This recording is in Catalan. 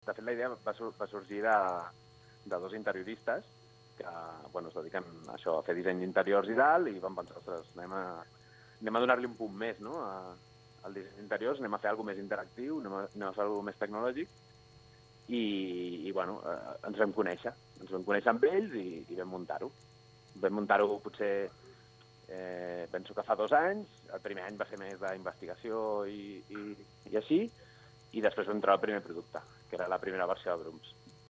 De fet, la idea va sorgir de dos interioristes que es dediquen a això, a fer disseny d'interiors i tal, i vam pensar, ostres, anem a donar-li un punt més, no?, al disseny d'interiors, anem a fer alguna més interactiu, anem a fer alguna més tecnològic, i ens vam conèixer amb ells i vam muntar-ho. Vam muntar-ho potser, penso que fa 2 anys, el primer any va ser més d'investigació i així, i després vam treure el primer producte, que era la primera versió de Brooms.